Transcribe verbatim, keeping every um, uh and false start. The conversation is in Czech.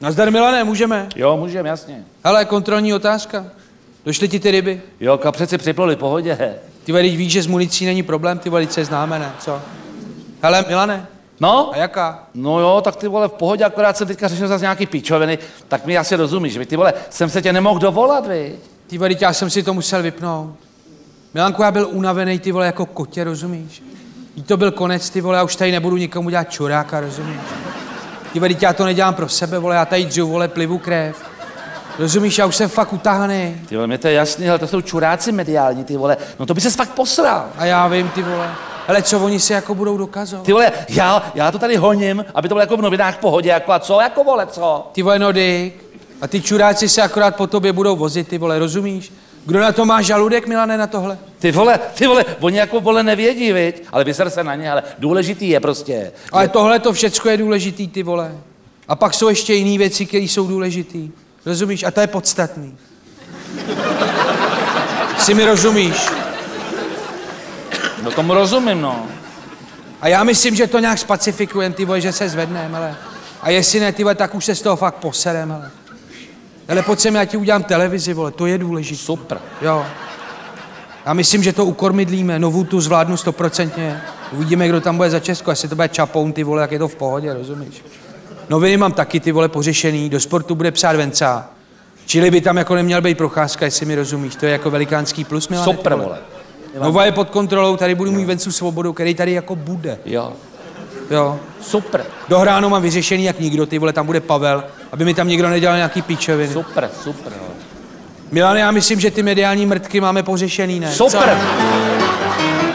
Nazdar, Milane, můžeme? Jo, můžeme, jasně. Hele, kontrolní otázka. Došly ti ty ryby? Jo, kapřeci připluli, pohodě. Ty vole, víš, že s municí není problém, ty vole, se známe, ne? Co? Hele, Milane. No? A jaká? No jo, tak ty vole, v pohodě, akorát jsem teďka řešil zase nějaký pičoviny, tak mi asi rozumíš, viď? Ty vole, jsem se tě nemohl dovolat, viď? Ty vole, já jsem si to musel vypnout. Milanku, já byl unavený, ty vole, jako kotě, rozumíš? Jí to byl konec, ty vole, já už tady nebudu nikomu dělat čuráka, rozumíš? Ty vole, já to nedělám pro sebe, vole, já tady dřu, vole, plivu krev. Rozumíš, já už jsem fakt utahaný. Ty vole, mě to je jasný, ale to jsou čuráci mediální, ty vole, no to by ses fakt posral. A já vím, ty vole. Hele, co oni si jako budou dokazovat? Ty vole, já, já to tady honím, aby to bylo jako v novinách v pohodě, jako a co, jako vole, co? Ty vole, no dyk. A ty čuráci se akorát po tobě budou vozit, ty vole, rozumíš? Kdo na to má žaludek, Milane, na tohle? Ty vole, ty vole, oni jako vole nevědí, viď? Ale vyser se na ně, ale důležitý je prostě. Ale tohle to všecko je důležitý, ty vole. A pak jsou ještě jiné věci, které jsou důležitý. Rozumíš? A to je podstatný. Si mi rozumíš? No tomu rozumím, no. A já myslím, že to nějak spacifikujeme, ty vole, že se zvedneme, ale. A jestli ne, ty vole, tak už se z toho fakt poserem, ale. Ale pojď sem, já ti udělám televizi, vole, to je důležité. Super. Jo. Já myslím, že to ukormidlíme, novou tu zvládnu stoprocentně. Uvidíme, kdo tam bude za Česko, jestli to bude Čapoun, ty vole, jak je to v pohodě, rozumíš? Noviny mám taky, ty vole, pořešený, do sportu bude psát Venca. Čili by tam jako neměl být Procházka, jestli mi rozumíš, to je jako velikánský plus, Milane. Super, vole. Nova je pod kontrolou, tady budu mít Vencu Svobodu, který tady jako bude. Jo. Jo. Super. Dohráno mám vyřešený jak nikdo, ty vole, tam bude Pavel, aby mi tam nikdo nedělal nějaký pičoviny. Super, super, no. Milane, já myslím, že ty mediální mrtky máme pořešený, ne? Super. Co?